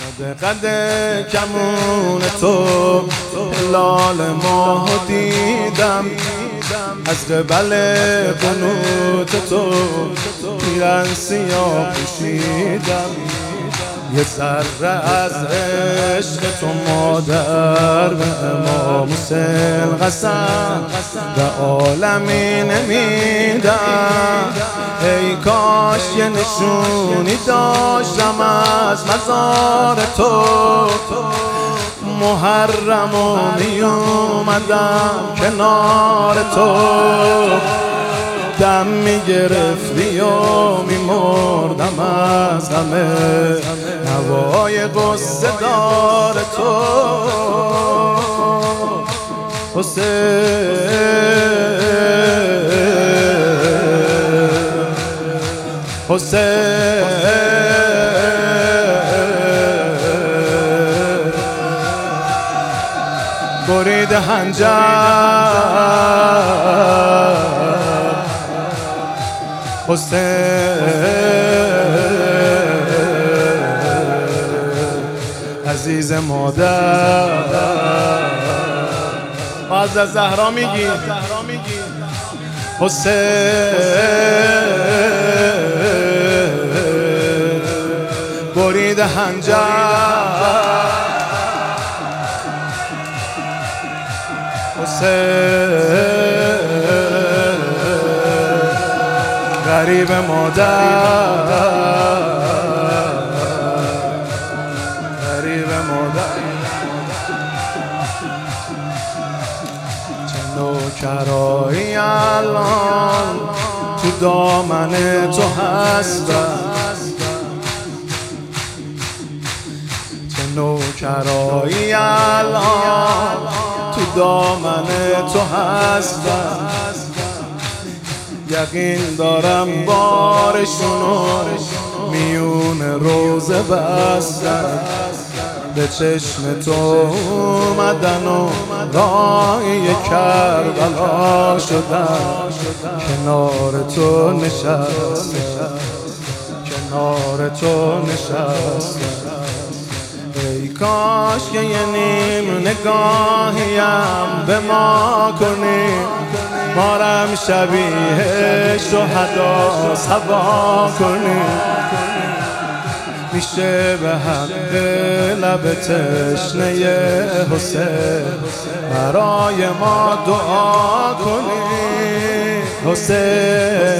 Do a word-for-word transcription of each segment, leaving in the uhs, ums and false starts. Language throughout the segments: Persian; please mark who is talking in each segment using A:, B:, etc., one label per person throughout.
A: قد کمون تو هلال ماه دیدم، از قبل قنوت تو پیرن سیاه پوشیدم. یه ذره از عشق تو مادر به امام حسین قسم به عالمی نمیدم. ای کاش یه نشونی داشتم از مزار تو، محرم و می اومدم کنار تو. دم می گرفتی و می مردم از همه هوای غصه دار تو. حسین حسین برید حنجر حسین عزیز مادر. باز از زهرا میگی حسین برید حنجر حسین غریب مادر غریب مادر. چه نوکرایی الان تو دامن تو هستم، چه نوکرایی الان تو دامن تو هستم. یقین دارم بارشونو میون روزه بستن، به چشم تو اومدن و راهی کربلا شدن. کنار تو نشستن کنار تو نشستن. ای کاش که یه نیم نگاهیم به ما کنی، مارم شبیه شهدا سوا کنی. میشه به حق لب تشنه حسین برای ما دعا کنی. حسین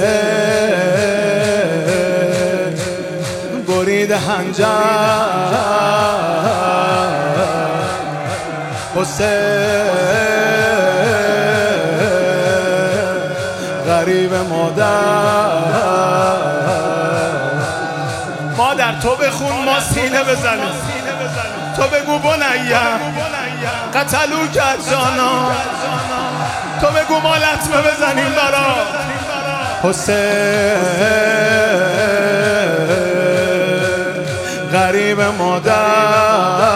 A: برید حنجر حسین غریب مادر. مادر تو بخون ما سینه بزنیم، تو بگو بنیم قتلو کرد جانا، تو بگو ما لطمه بزنیم برا حسین غریب مادر.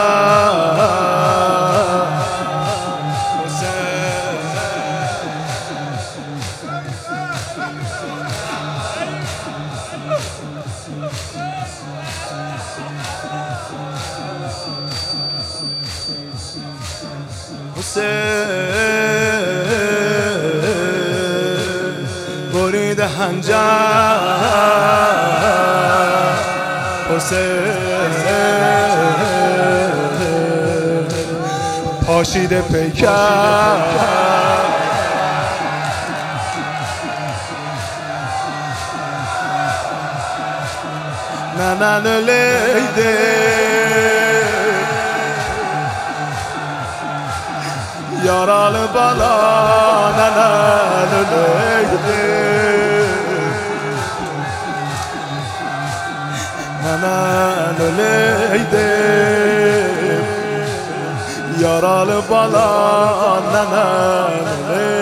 A: حسین برید حنجر حسین پاشیده پیکر نه نه نه لیده یارال بالا نه نه لیده نه نه لیده یارال بالا نه نه